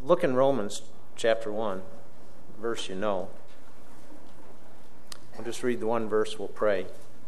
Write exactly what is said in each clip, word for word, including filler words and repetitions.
Look in Romans chapter one, verse you know. I'll just read the one verse, we'll pray.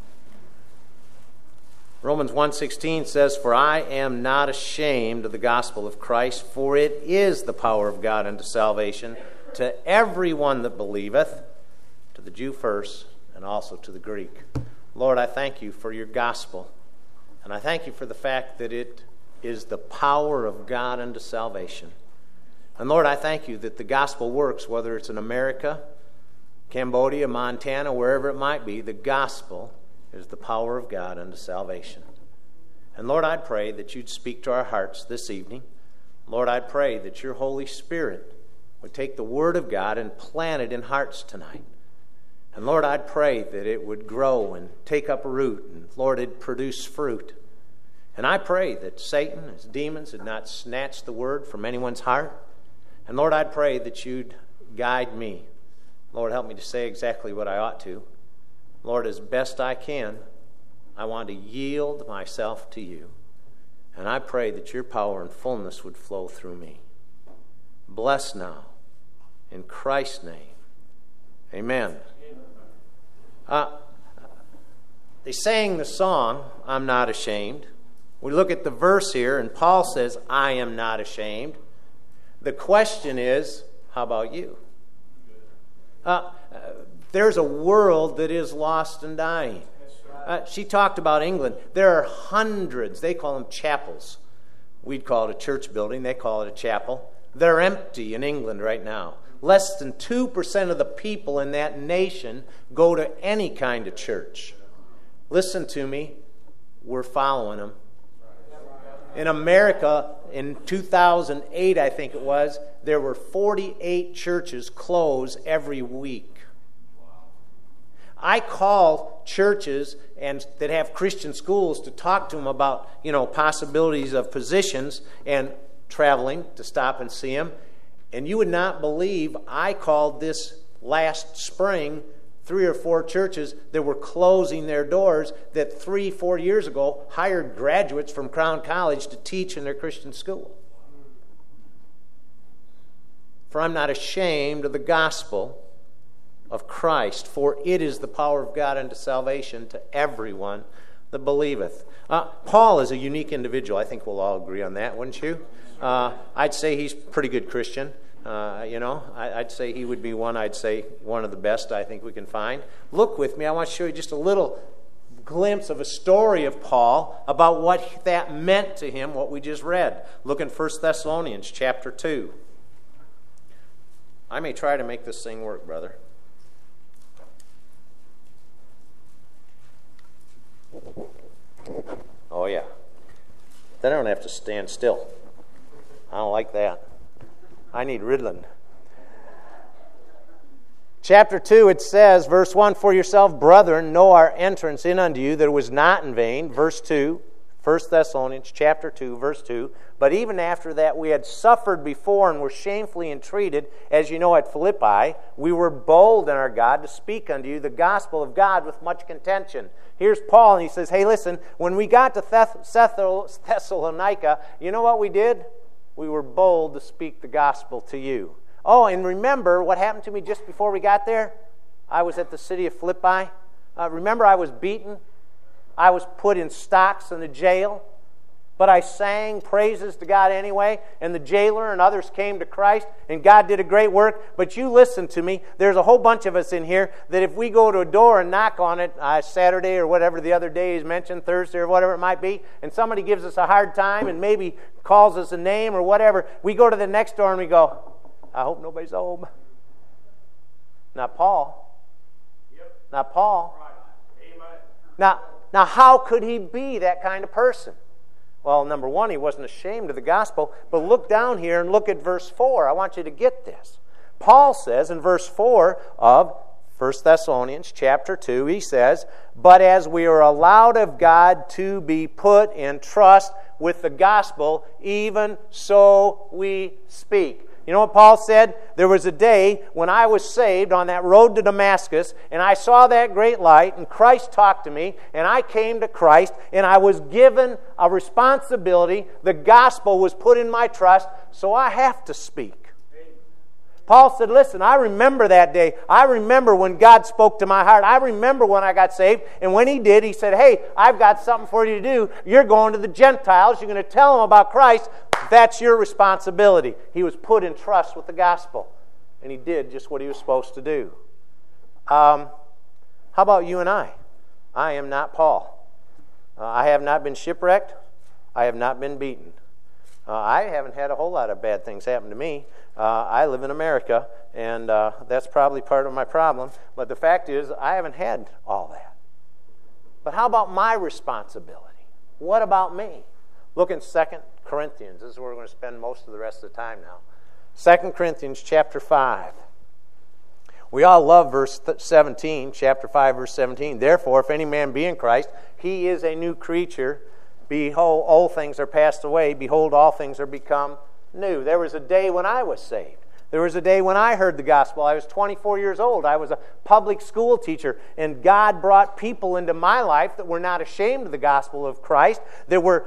Romans one sixteen says, "For I am not ashamed of the gospel of Christ, for it is the power of God unto salvation to everyone that believeth, to the Jew first, and also to the Greek." Lord, I thank you for your gospel, and I thank you for the fact that it is the power of God unto salvation. And Lord, I thank you that the gospel works, whether it's in America, Cambodia, Montana, wherever it might be. The gospel is the power of God unto salvation. And Lord, I'd pray that you'd speak to our hearts this evening. Lord, I'd pray that your Holy Spirit would take the Word of God and plant it in hearts tonight. And Lord, I'd pray that it would grow and take up root, and Lord, it'd produce fruit. And I pray that Satan, his demons, had not snatched the Word from anyone's heart. And Lord, I'd pray that you'd guide me. Lord, help me to say exactly what I ought to. Lord, as best I can, I want to yield myself to you. And I pray that your power and fullness would flow through me. Bless now, in Christ's name. Amen. Uh, they sang the song, "I'm Not Ashamed." We look at the verse here, and Paul says, "I am not ashamed." The question is, how about you? Uh, uh, there's a world that is lost and dying. Uh, she talked about England. There are hundreds. They call them chapels. We'd call it a church building. They call it a chapel. They're empty in England right now. Less than two percent of the people in that nation go to any kind of church. Listen to me. We're following them. In America, in two thousand eight, I think it was, there were forty-eight churches close every week. I call churches and that have Christian schools to talk to them about, you know, possibilities of positions and traveling to stop and see them. And you would not believe, I called this last spring three or four churches that were closing their doors that three, four years ago hired graduates from Crown College to teach in their Christian school. For I'm not ashamed of the gospel of Christ, for it is the power of God unto salvation to everyone that believeth. Uh, Paul is a unique individual. I think we'll all agree on that, wouldn't you? Uh, I'd say he's a pretty good Christian. Uh, you know, I, I'd say he would be one, I'd say one of the best I think we can find. Look with me. I want to show you just a little glimpse of a story of Paul about what that meant to him, what we just read. Look in First Thessalonians chapter two. I may try to make this thing work, brother. Oh, yeah. Then I don't have to stand still. I don't like that. I need Ritalin. Chapter two, it says, verse one, "For yourself, brethren, know our entrance in unto you, that it was not in vain." Verse two, First Thessalonians chapter two, verse two, "But even after that we had suffered before and were shamefully entreated, as you know at Philippi, we were bold in our God to speak unto you the gospel of God with much contention." Here's Paul, and he says, hey, listen, when we got to Thess- Thessalonica, you know what we did? We were bold to speak the gospel to you. Oh, and remember what happened to me just before we got there? I was at the city of Philippi. Uh, remember I was beaten? I was put in stocks in the jail. But I sang praises to God anyway, and the jailer and others came to Christ, and God did a great work. But you listen to me. There's a whole bunch of us in here that if we go to a door and knock on it, uh, Saturday or whatever the other day is mentioned, Thursday or whatever it might be, and somebody gives us a hard time and maybe calls us a name or whatever, we go to the next door and we go, I hope nobody's home. Not Paul. Yep. Not Paul. Right. Amen. Now, now, how could he be that kind of person? Well, number one, he wasn't ashamed of the gospel. But look down here and look at verse four. I want you to get this. Paul says in verse four of First Thessalonians chapter two, he says, "But as we are allowed of God to be put in trust with the gospel, even so we speak." You know what Paul said? There was a day when I was saved on that road to Damascus, and I saw that great light, and Christ talked to me, and I came to Christ, and I was given a responsibility. The gospel was put in my trust, so I have to speak. Paul said, listen, I remember that day. I remember when God spoke to my heart. I remember when I got saved. And when he did, he said, hey, I've got something for you to do. You're going to the Gentiles. You're going to tell them about Christ. That's your responsibility. He was put in trust with the gospel. And he did just what he was supposed to do. Um, how about you and I? I am not Paul. Uh, I have not been shipwrecked. I have not been beaten. Uh, I haven't had a whole lot of bad things happen to me. Uh, I live in America, and uh, that's probably part of my problem. But the fact is, I haven't had all that. But how about my responsibility? What about me? Look in Second Corinthians. This is where we're going to spend most of the rest of the time now. Second Corinthians chapter five. We all love verse seventeen, chapter five, verse seventeen. Therefore, if any man be in Christ, he is a new creature. Behold, old things are passed away. Behold, all things are become new. There was a day when I was saved. There was a day when I heard the gospel. I was twenty-four years old. I was a public school teacher, and God brought people into my life that were not ashamed of the gospel of Christ, that were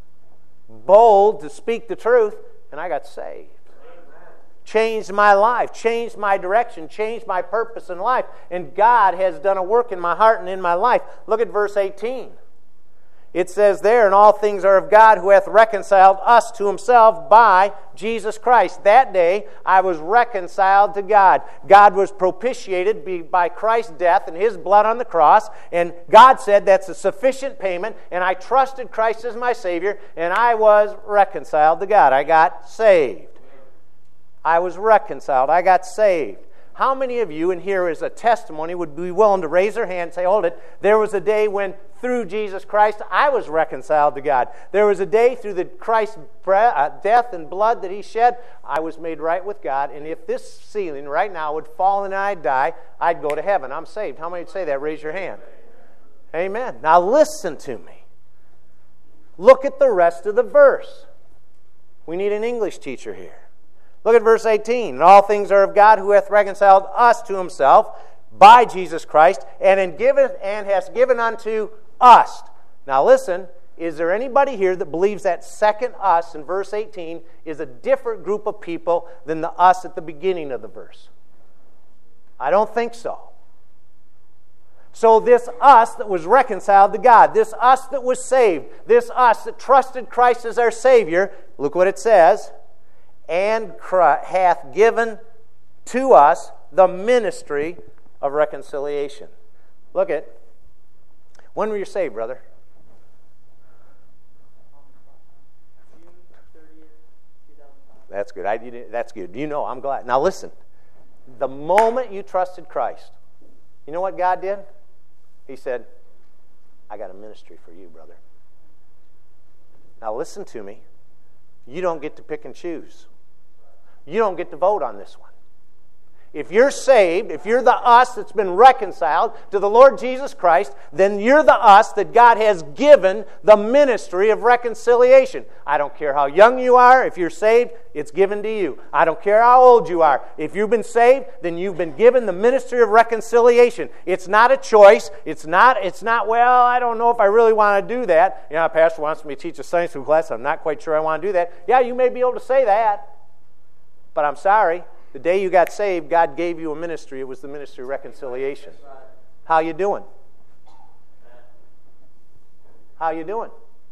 bold to speak the truth, and I got saved. Changed my life, changed my direction, changed my purpose in life. And God has done a work in my heart and in my life. Look at verse eighteen. It says there, and all things are of God, who hath reconciled us to himself by Jesus Christ. That day I was reconciled to God. God was propitiated by Christ's death and his blood on the cross. And God said that's a sufficient payment. And I trusted Christ as my Savior. And I was reconciled to God. I got saved. I was reconciled. I got saved. How many of you in here as a testimony would be willing to raise their hand and say, hold it, there was a day when through Jesus Christ I was reconciled to God. There was a day through the Christ's death and blood that he shed, I was made right with God. And if this ceiling right now would fall and I'd die, I'd go to heaven. I'm saved. How many would say that? Raise your hand. Amen. Now listen to me. Look at the rest of the verse. We need an English teacher here. Look at verse eighteen. And all things are of God, who hath reconciled us to himself by Jesus Christ, and in given and has given unto us. Now listen, is there anybody here that believes that second us in verse eighteen is a different group of people than the us at the beginning of the verse? I don't think so. So this us that was reconciled to God, this us that was saved, this us that trusted Christ as our Savior, look what it says, and Christ hath given to us the ministry of reconciliation. Look at, when were you saved, brother? That's good. I, you, that's good. You know, I'm glad. Now listen, the moment you trusted Christ, you know what God did? He said, I got a ministry for you, brother. Now listen to me. You don't get to pick and choose. You don't get to vote on this one. If you're saved, if you're the us that's been reconciled to the Lord Jesus Christ, then you're the us that God has given the ministry of reconciliation. I don't care how young you are. If you're saved, it's given to you. I don't care how old you are. If you've been saved, then you've been given the ministry of reconciliation. It's not a choice. It's not, it's not, well, I don't know if I really want to do that. You know, a pastor wants me to teach a Sunday school class. I'm not quite sure I want to do that. Yeah, you may be able to say that. But I'm sorry. The day you got saved, God gave you a ministry. It was the ministry of reconciliation. How you doing? How you doing?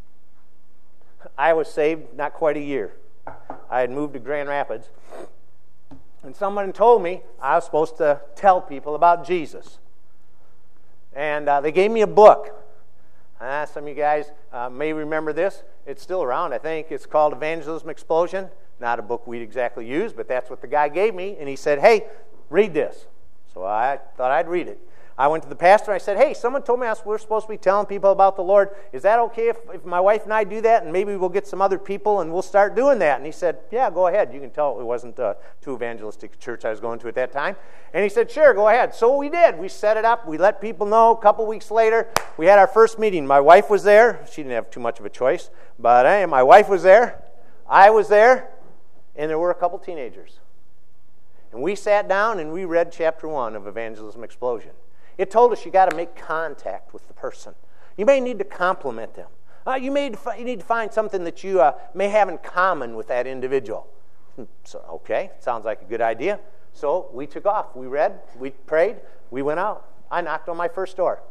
I was saved not quite a year. I had moved to Grand Rapids. And someone told me I was supposed to tell people about Jesus. And uh, they gave me a book. Uh, some of you guys uh, may remember this. It's still around, I think. It's called Evangelism Explosion. Not a book we'd exactly use, but that's what the guy gave me. And he said, hey, read this. So I thought I'd read it. I went to the pastor and I said, hey, someone told me I was, we're supposed to be telling people about the Lord. Is that okay if, if my wife and I do that? And maybe we'll get some other people and we'll start doing that. And he said, yeah, go ahead. You can tell it wasn't a too evangelistic church I was going to at that time. And he said, sure, go ahead. So we did. We set it up. We let people know. A couple weeks later, we had our first meeting. My wife was there. She didn't have too much of a choice. But hey, my wife was there. I was there. And there were a couple teenagers. And we sat down and we read chapter one of Evangelism Explosion. It told us you got to make contact with the person. You may need to compliment them. Uh, you may you need to find something that you uh, may have in common with that individual. So, okay, sounds like a good idea. So we took off. We read, we prayed, we went out. I knocked on my first door.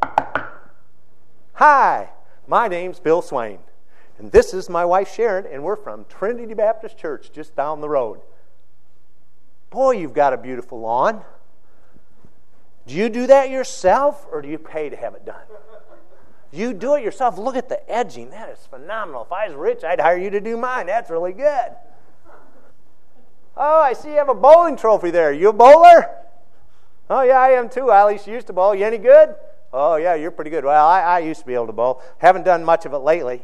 Hi, my name's Bill Swain, and this is my wife Sharon, and we're from Trinity Baptist Church just down the road. Boy, you've got a beautiful lawn. Do you do that yourself, or do you pay to have it done? You do it yourself. Look at the edging. That is phenomenal. If I was rich, I'd hire you to do mine. That's really good. Oh, I see you have a bowling trophy there. You a bowler? Oh, yeah, I am too. I at least used to bowl. You any good? Oh, yeah, you're pretty good. Well, I, I used to be able to bowl. Haven't done much of it lately.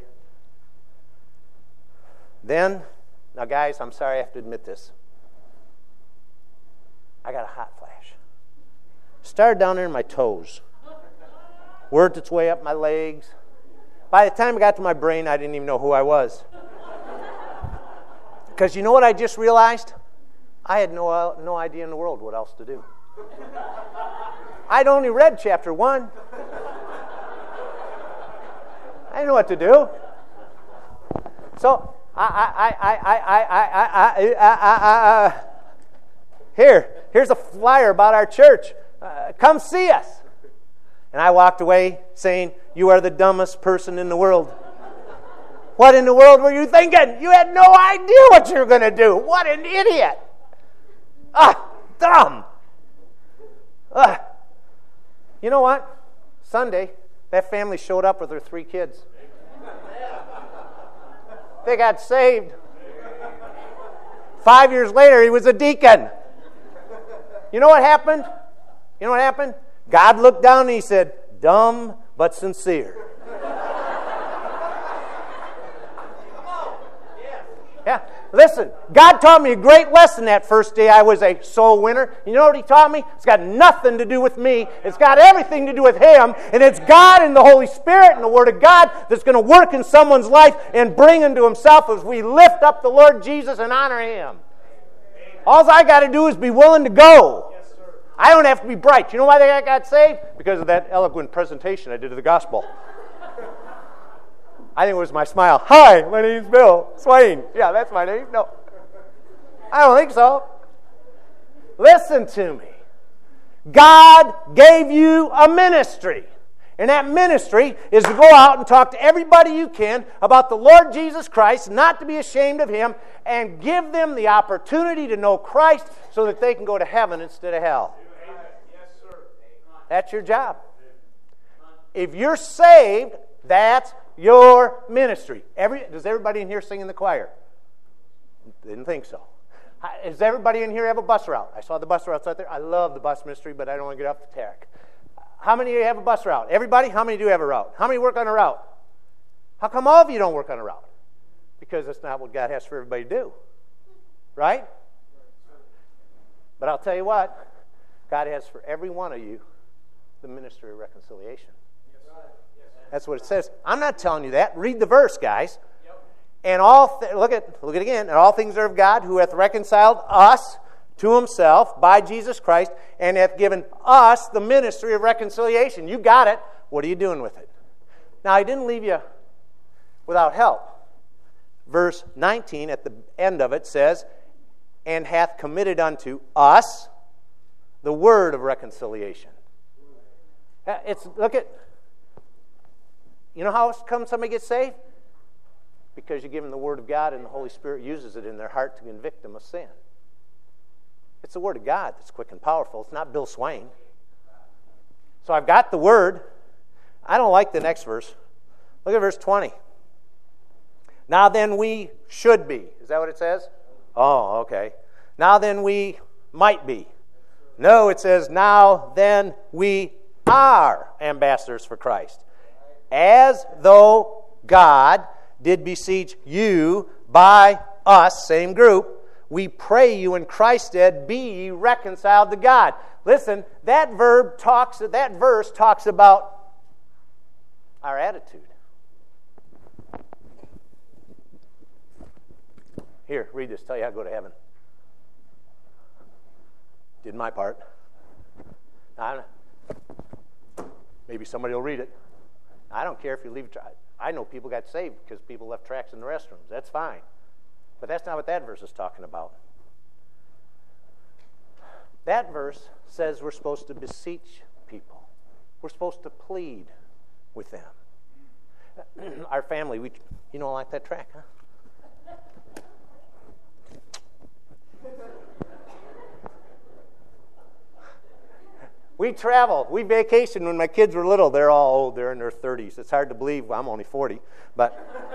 Then, now guys, I'm sorry I have to admit this. I got a hot flash. Started down there in my toes. Worked its way up my legs. By the time it got to my brain, I didn't even know who I was. Because you know what I just realized? I had no, no idea in the world what else to do. I'd only read chapter one. I didn't know what to do. So, I, I, I, I, I, I, I, I, I, I, here, here's a flyer about our church. Uh, come see us. And I walked away saying, you are the dumbest person in the world. What in the world were you thinking? You had no idea what you were going to do. What an idiot. Ah, dumb. Ah. You know what? Sunday, that family showed up with their three kids. They got saved. Five years later, he was a deacon. You know what happened? You know what happened? God looked down and he said, dumb but sincere. Yeah, listen, God taught me a great lesson that first day I was a soul winner. You know what he taught me? It's got nothing to do with me. It's got everything to do with him. And it's God and the Holy Spirit and the Word of God that's going to work in someone's life and bring him to himself as we lift up the Lord Jesus and honor him. All I got to do is be willing to go. I don't have to be bright. You know why they got saved? Because of that eloquent presentation I did of the gospel. I think it was my smile. Hi, my name's Bill Swain. Yeah, that's my name. No. I don't think so. Listen to me. God gave you a ministry. And that ministry is to go out and talk to everybody you can about the Lord Jesus Christ, not to be ashamed of him, and give them the opportunity to know Christ so that they can go to heaven instead of hell. That's your job. If you're saved, that's your ministry. Every, does everybody in here sing in the choir? Didn't think so. Does everybody in here have a bus route? I saw the bus routes out there. I love the bus ministry, but I don't want to get off the tack. How many of you have a bus route? Everybody? How many do have a route? How many work on a route? How come all of you don't work on a route? Because that's not what God has for everybody to do. Right? But I'll tell you what. God has for every one of you the ministry of reconciliation. That's what it says. I'm not telling you that. Read the verse, guys. And all th- look at look at it again. And all things are of God, who hath reconciled us to himself by Jesus Christ, and hath given us the ministry of reconciliation. You got it. What are you doing with it? Now, he didn't leave you without help. Verse nineteen at the end of it says, and hath committed unto us the word of reconciliation. It's look at. You know how come somebody gets saved? Because you give them the Word of God and the Holy Spirit uses it in their heart to convict them of sin. It's the Word of God that's quick and powerful. It's not Bill Swain. So I've got the Word. I don't like the next verse. Look at verse twenty. Now then we should be. Is that what it says? Oh, okay. Now then we might be. No, it says now then we are ambassadors for Christ. As though God did beseech you by us, same group, we pray you in Christ's stead, be ye reconciled to God. Listen, that verb talks, that verse talks about our attitude. Here, read this, tell you how to go to heaven. Did my part. I maybe somebody will read it. I don't care if you leave. I know people got saved because people left tracts in the restrooms. That's fine. But that's not what that verse is talking about. That verse says we're supposed to beseech people. We're supposed to plead with them. Our family, we, you don't like that track, huh? We travel. We vacation when my kids were little. They're all old. They're in their thirties. It's hard to believe. I'm only forty. But,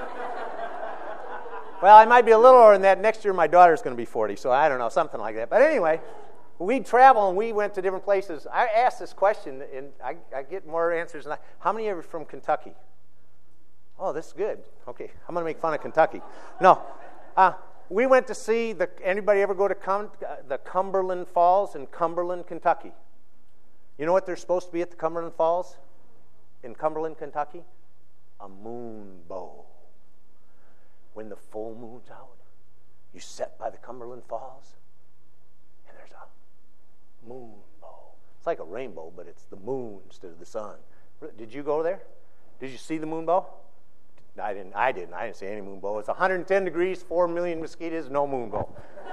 well, I might be a little older than that. Next year my daughter's going to be forty, so I don't know, something like that. But anyway, we'd travel and we went to different places. I asked this question, and I, I get more answers than I. How many of you are from Kentucky? Oh, this is good. Okay, I'm going to make fun of Kentucky. No. Uh, we went to see, the. anybody ever go to Cum, uh, the Cumberland Falls in Cumberland, Kentucky? You know what there's supposed to be at the Cumberland Falls in Cumberland, Kentucky? A moon bow. When the full moon's out, you sit by the Cumberland Falls, and there's a moon bow. It's like a rainbow, but it's the moon instead of the sun. Did you go there? Did you see the moon bow? I didn't. I didn't. I didn't see any moon bow. It's one hundred ten degrees, four million mosquitoes, no moon bow.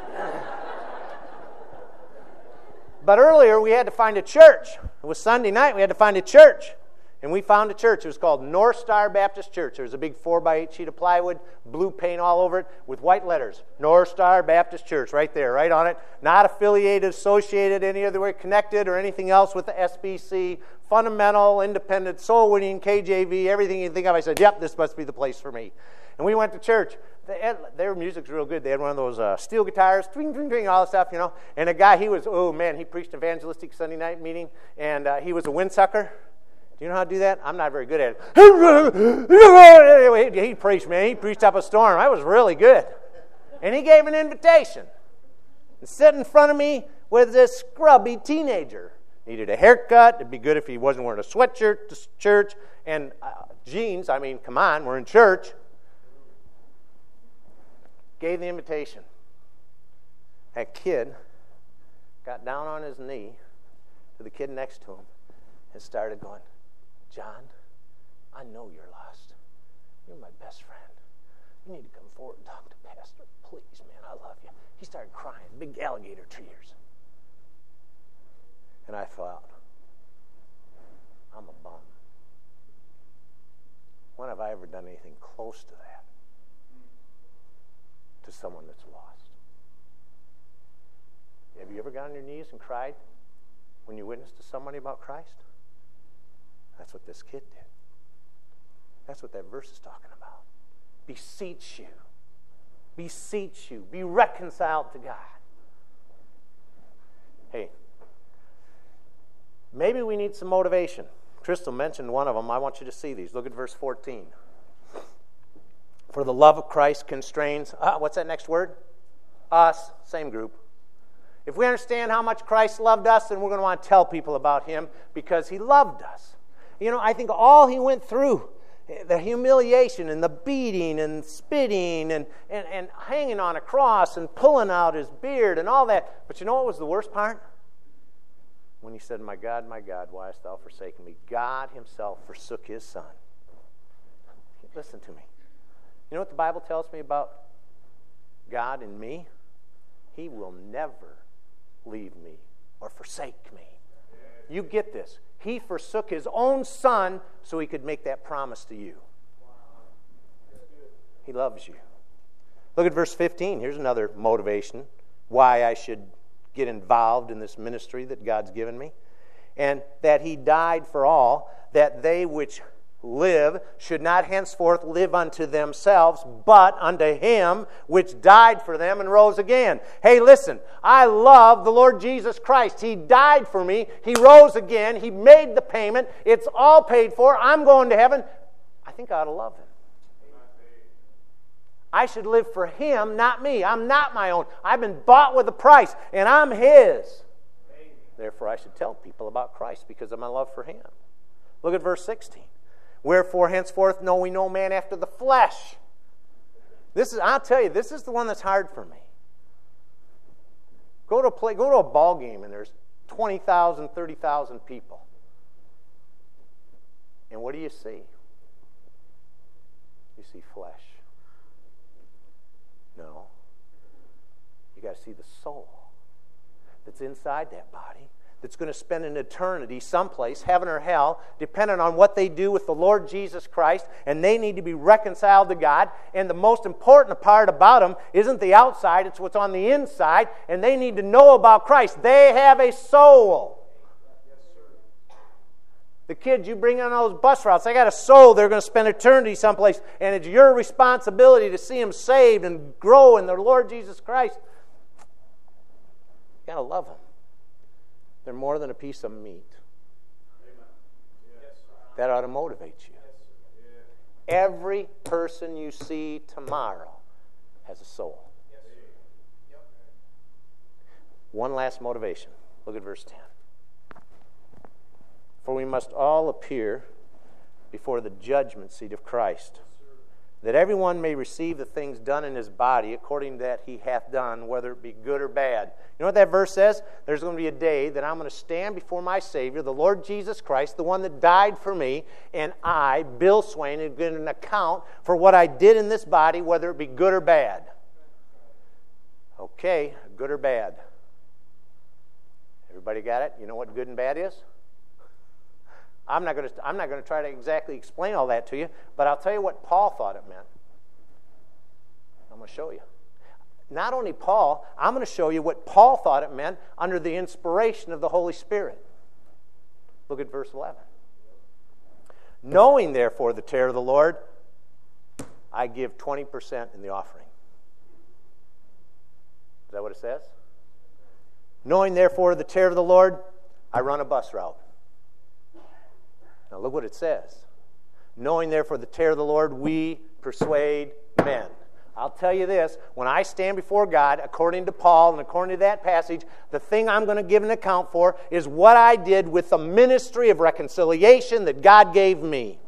But earlier, we had to find a church. It was Sunday night. We had to find a church. And we found a church. It was called North Star Baptist Church. There was a big four by eight sheet of plywood, blue paint all over it, with white letters. North Star Baptist Church, right there, right on it. Not affiliated, associated, any other way, connected, or anything else with the S B C. Fundamental, independent, soul winning, K J V, everything you think of. I said, yep, this must be the place for me. And we went to church. They had, their music's real good. They had one of those uh, steel guitars, twing, twing, twing, all that stuff, you know. And a guy, he was, oh man, he preached evangelistic Sunday night meeting, and uh, he was a windsucker. Do you know how to do that? I'm not very good at it. He preached, man. He preached up a storm. I was really good. And he gave an invitation. And sitting in front of me was this scrubby teenager. Needed a haircut. It'd be good if he wasn't wearing a sweatshirt to church. And uh, jeans, I mean, come on, we're in church. Gave the invitation. That kid got down on his knee to the kid next to him and started going, John, I know you're lost. You're my best friend. You need to come forward and talk to Pastor. Please, man, I love you. He started crying, big alligator tears. And I thought, I'm a bum. When have I ever done anything close to that to someone that's lost? Have you ever got on your knees and cried when you witnessed to somebody about Christ? That's what this kid did. That's what that verse is talking about. Beseech you. Beseech you. Be reconciled to God. Hey, maybe we need some motivation. Crystal mentioned one of them. I want you to see these. Look at verse fourteen. For the love of Christ constrains, uh, what's that next word? Us, same group. If we understand how much Christ loved us, then we're going to want to tell people about Him because He loved us. You know, I think all He went through, the humiliation and the beating and spitting and, and, and hanging on a cross and pulling out His beard and all that. But you know what was the worst part? When He said, my God, my God, why hast thou forsaken me? God Himself forsook His Son. Listen to me. You know what the Bible tells me about God and me? He will never leave me or forsake me. You get this. He forsook His own Son so He could make that promise to you. He loves you. Look at verse fifteen. Here's another motivation why I should get involved in this ministry that God's given me. And that He died for all, that they which live should not henceforth live unto themselves, but unto Him which died for them and rose again. Hey, listen, I love the Lord Jesus Christ. He died for me. He rose again. He made the payment. It's all paid for. I'm going to heaven. I think I ought to love Him. I should live for Him, not me. I'm not my own. I've been bought with a price, and I'm His. Therefore, I should tell people about Christ because of my love for Him. Look at verse sixteen. Wherefore, henceforth, know we no man after the flesh. This is, I'll tell you, this is the one that's hard for me. Go to a play, go to a ball game, and there's twenty thousand, thirty thousand people. And what do you see? You see flesh. No. You got to see the soul. that's inside that body that's going to spend an eternity someplace, heaven or hell, depending on what they do with the Lord Jesus Christ, and they need to be reconciled to God. And the most important part about them isn't the outside, it's what's on the inside, and they need to know about Christ. They have a soul. The kids you bring on those bus routes, they got a soul. They're going to spend eternity someplace, and it's your responsibility to see them saved and grow in the Lord Jesus Christ. You got to love them. They're more than a piece of meat. That ought to motivate you. Every person you see tomorrow has a soul. One last motivation. Look at verse ten. For we must all appear before the judgment seat of Christ, that everyone may receive the things done in his body according to that he hath done, whether it be good or bad. You know what that verse says? There's going to be a day that I'm going to stand before my Savior, the Lord Jesus Christ, the one that died for me, and I, Bill Swain, am going to give an account for what I did in this body, whether it be good or bad. Okay, good or bad. Everybody got it? You know what good and bad is? I'm not going to I'm not going to try to exactly explain all that to you, but I'll tell you what Paul thought it meant. I'm going to show you. Not only Paul, I'm going to show you what Paul thought it meant under the inspiration of the Holy Spirit. Look at verse eleven. Knowing, therefore, the terror of the Lord, I give twenty percent in the offering. Is that what it says? Knowing, therefore, the terror of the Lord, I run a bus route. Now look what it says. Knowing therefore the terror of the Lord, we persuade men. I'll tell you this, when I stand before God, according to Paul and according to that passage, the thing I'm going to give an account for is what I did with the ministry of reconciliation that God gave me.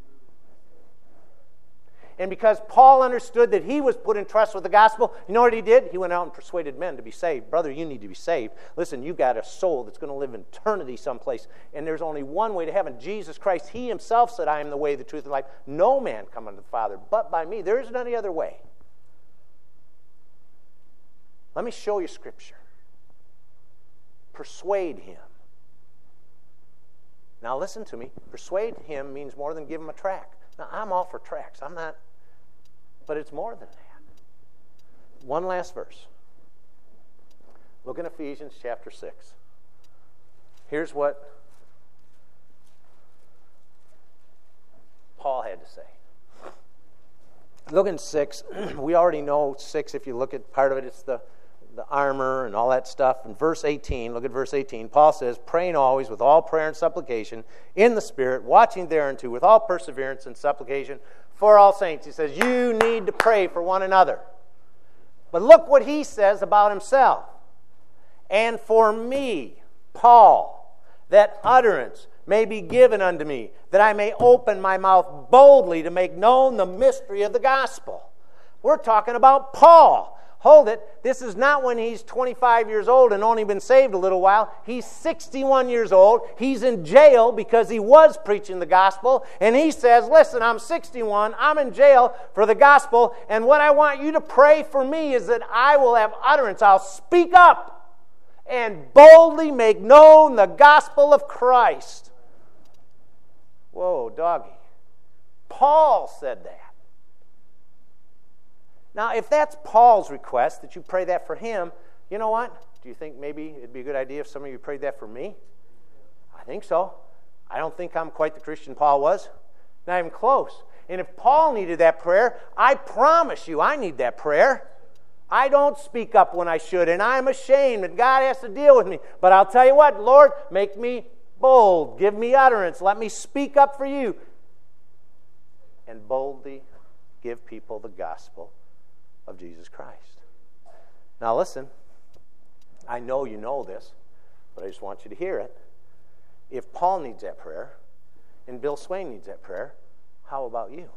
And because Paul understood that he was put in trust with the gospel, you know what he did? He went out and persuaded men to be saved. Brother, you need to be saved. Listen, you've got a soul that's going to live in eternity someplace, and there's only one way to heaven. Jesus Christ, he himself said, I am the way, the truth, and life. No man come unto the Father but by me. There isn't any other way. Let me show you Scripture. Persuade him. Now listen to me. Persuade him means more than give him a tract. Now, I'm all for tracts. I'm not... But it's more than that. One last verse. Look in Ephesians chapter six. Here's what Paul had to say. Look in six. We already know six. If you look at part of it, it's the, the armor and all that stuff. In verse eighteen, look at verse eighteen. Paul says, praying always with all prayer and supplication in the Spirit, watching thereunto with all perseverance and supplication for all saints. He says, you need to pray for one another. But look what he says about himself. And for me, Paul, that utterance may be given unto me, that I may open my mouth boldly to make known the mystery of the gospel. We're talking about Paul. Hold it. This is not when he's twenty-five years old and only been saved a little while. He's sixty-one years old. He's in jail because he was preaching the gospel. And he says, listen, I'm sixty-one. I'm in jail for the gospel. And what I want you to pray for me is that I will have utterance. I'll speak up and boldly make known the gospel of Christ. Whoa, doggy. Paul said that. Now, if that's Paul's request, that you pray that for him, you know what? Do you think maybe it'd be a good idea if some of you prayed that for me? I think so. I don't think I'm quite the Christian Paul was. Not even close. And if Paul needed that prayer, I promise you I need that prayer. I don't speak up when I should, and I'm ashamed, and God has to deal with me. But I'll tell you what, Lord, make me bold. Give me utterance. Let me speak up for you. And boldly give people the gospel of Jesus Christ. Now listen, I know you know this, but I just want you to hear it. If Paul needs that prayer, and Bill Swain needs that prayer, how about you?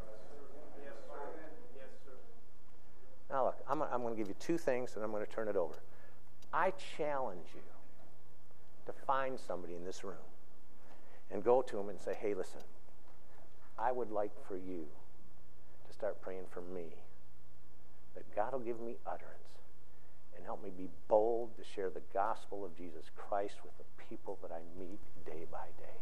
Now look, I'm, I'm going to give you two things, and I'm going to turn it over. I challenge you to find somebody in this room and go to them and say, hey, listen, I would like for you to start praying for me, that God will give me utterance and and help me be bold to share the gospel of Jesus Christ with the people that I meet day by day.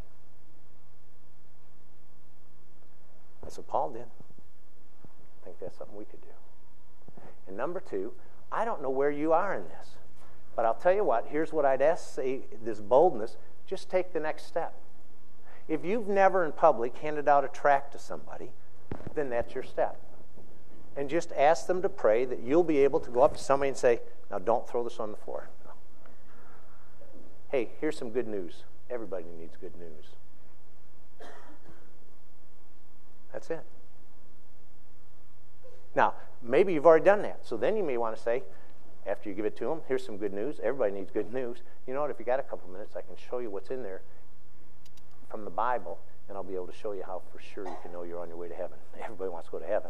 That's what Paul did. I think that's something we could do. And number two, I don't know where you are in this, but I'll tell you what, here's what I'd ask, say, this boldness, just take the next step. If you've never in public handed out a tract to somebody, then that's your step. And just ask them to pray that you'll be able to go up to somebody and say, now don't throw this on the floor. No. Hey, here's some good news. Everybody needs good news. That's it. Now, maybe you've already done that. So then you may want to say, after you give it to them, here's some good news. Everybody needs good news. You know what? If you got a couple minutes, I can show you what's in there from the Bible, and I'll be able to show you how for sure you can know you're on your way to heaven. Everybody wants to go to heaven.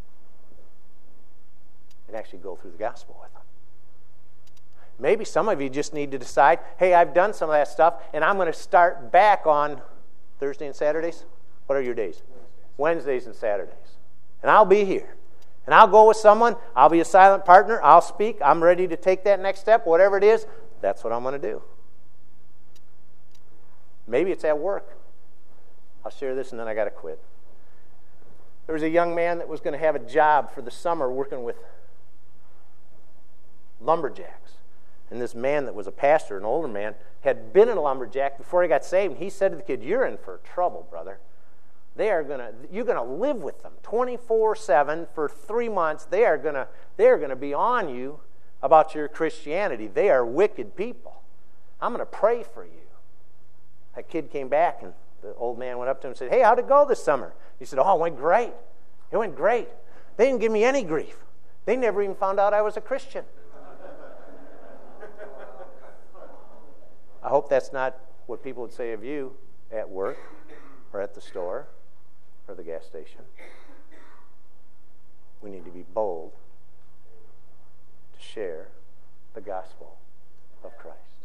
And actually go through the gospel with them. Maybe some of you just need to decide, hey, I've done some of that stuff, and I'm going to start back on Thursday and Saturdays. What are your days? Wednesdays and Saturdays. And I'll be here. And I'll go with someone. I'll be a silent partner. I'll speak. I'm ready to take that next step. Whatever it is, that's what I'm going to do. Maybe it's at work. I'll share this and then I got to quit. There was a young man that was going to have a job for the summer working with lumberjacks. And this man that was a pastor, an older man, had been in a lumberjack before he got saved. He said to the kid, you're in for trouble, brother. They are gonna, you're going to live with them twenty-four seven for three months. They are going to, they are going to be on you about your Christianity. They are wicked people. I'm going to pray for you. That kid came back, and the old man went up to him and said, hey, how'd it go this summer? He said, oh, it went great. It went great. They didn't give me any grief. They never even found out I was a Christian. I hope that's not what people would say of you at work or at the store or the gas station. We need to be bold to share the gospel of Christ.